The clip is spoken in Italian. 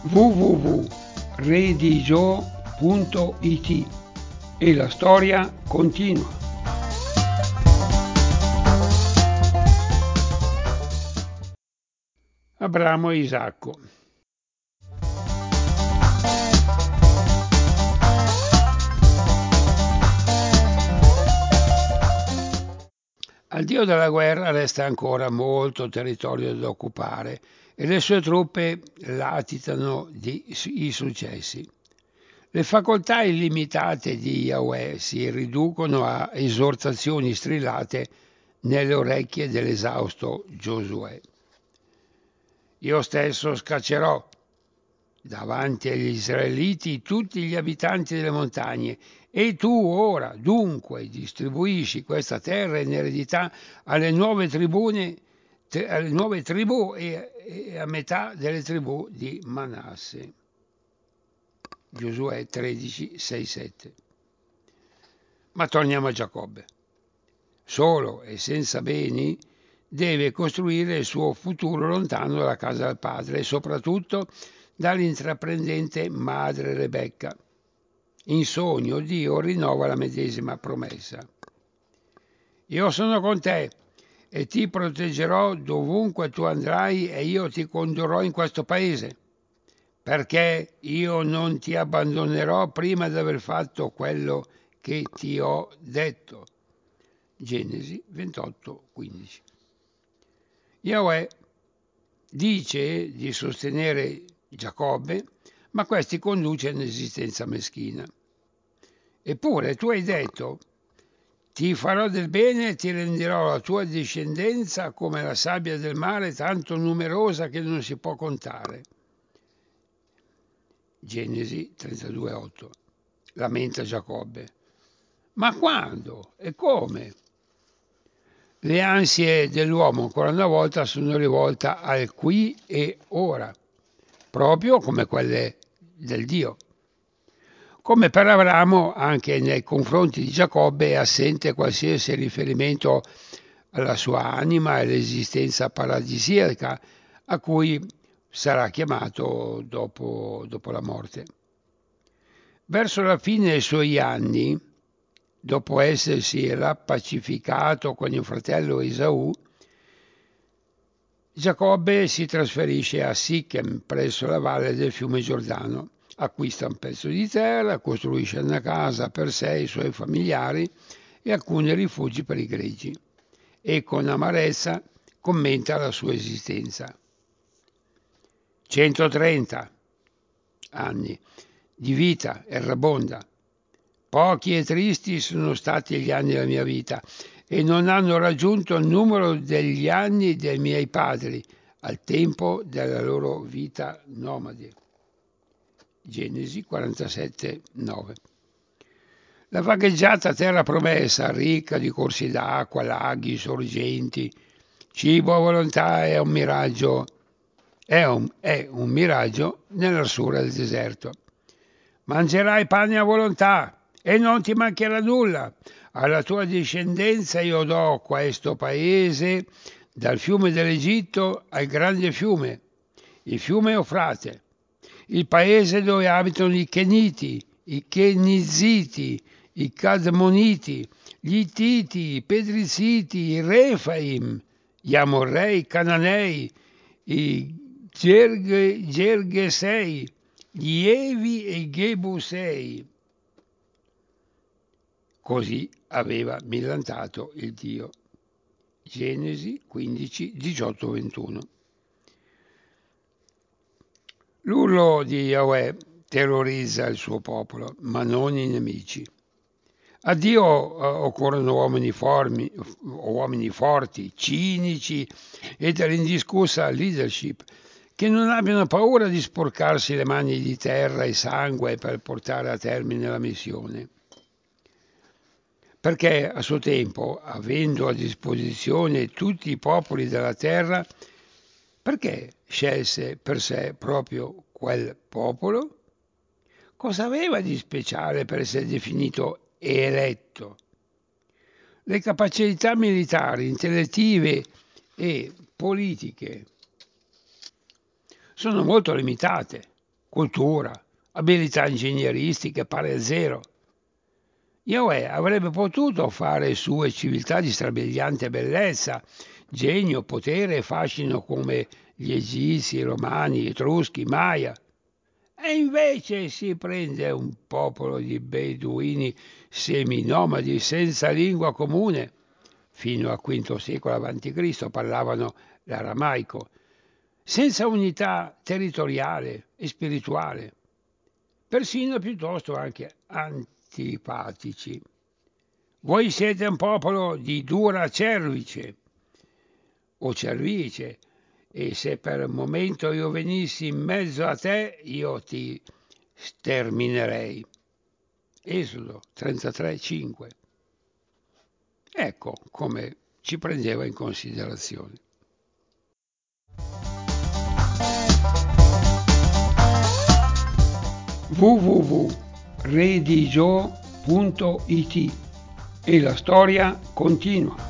www.redigio.it e la storia continua. Abramo e Isacco. Al dio della guerra resta ancora molto territorio da occupare e le sue truppe latitano i successi. Le facoltà illimitate di Yahweh si riducono a esortazioni strillate nelle orecchie dell'esausto Giosuè. Io stesso scaccerò davanti agli israeliti tutti gli abitanti delle montagne, e tu ora dunque distribuisci questa terra in eredità alle nuove tribù e a metà delle tribù di Manasse. Giosuè 13, 6, 7. Ma torniamo a Giacobbe. Solo e senza beni deve costruire il suo futuro lontano dalla casa del padre e soprattutto dall'intraprendente madre Rebecca. In sogno Dio rinnova la medesima promessa. Io sono con te e ti proteggerò dovunque tu andrai e io ti condurrò in questo paese, perché io non ti abbandonerò prima di aver fatto quello che ti ho detto. Genesi 28, 15. Yahweh dice di sostenere Giacobbe, ma questi conduce a un'esistenza meschina. Eppure tu hai detto: ti farò del bene e ti renderò la tua discendenza come la sabbia del mare, tanto numerosa che non si può contare. Genesi 32,8. Lamenta Giacobbe. Ma quando e come? Le ansie dell'uomo ancora una volta sono rivolte al qui e ora, proprio come quelle del Dio. Come per Abramo, anche nei confronti di Giacobbe è assente qualsiasi riferimento alla sua anima e all'esistenza paradisiaca a cui sarà chiamato dopo la morte. Verso la fine dei suoi anni, dopo essersi rappacificato con il fratello Esaù, Giacobbe si trasferisce a Sichem presso la valle del fiume Giordano, acquista un pezzo di terra, costruisce una casa per sé e i suoi familiari e alcuni rifugi per i greggi, e con amarezza commenta la sua esistenza. 130 anni di vita errabonda. Pochi e tristi sono stati gli anni della mia vita e non hanno raggiunto il numero degli anni dei miei padri al tempo della loro vita nomade. Genesi 47, 9. La vagheggiata terra promessa, ricca di corsi d'acqua, laghi, sorgenti, cibo a volontà, è un miraggio nell'arsura del deserto. Mangerai pane a volontà e non ti mancherà nulla. Alla tua discendenza io do questo paese, dal fiume dell'Egitto al grande fiume, il fiume Eufrate, il paese dove abitano i Keniti, i Keniziti, i Cadmoniti, gli Ittiti, i Pedriziti, i Refaim, gli Amorrei, i Cananei, i Gergesei, gli Evi e i Gebusei. Così aveva millantato il Dio. Genesi 15, 18, 21. L'urlo di Yahweh terrorizza il suo popolo, ma non i nemici. A Dio occorrono uomini forti, cinici e dall'indiscussa leadership, che non abbiano paura di sporcarsi le mani di terra e sangue per portare a termine la missione. Perché a suo tempo, avendo a disposizione tutti i popoli della terra, perché scelse per sé proprio quel popolo? Cosa aveva di speciale per essere definito eletto? Le capacità militari, intellettive e politiche sono molto limitate. cultura, abilità ingegneristiche pari a zero. Yahweh avrebbe potuto fare sue civiltà di strabiliante bellezza, genio, potere e fascino come gli egizi, i romani, gli etruschi, i Maya. E invece si prende un popolo di beduini seminomadi senza lingua comune. Fino al V secolo a.C. parlavano l'aramaico, senza unità territoriale e spirituale, persino piuttosto anche antipatici. Voi siete un popolo di dura cervice o cervice, e se per un momento io venissi in mezzo a te, io ti sterminerei. Esodo 33,5. Ecco come ci prendeva in considerazione. www.redigio.it e la storia continua.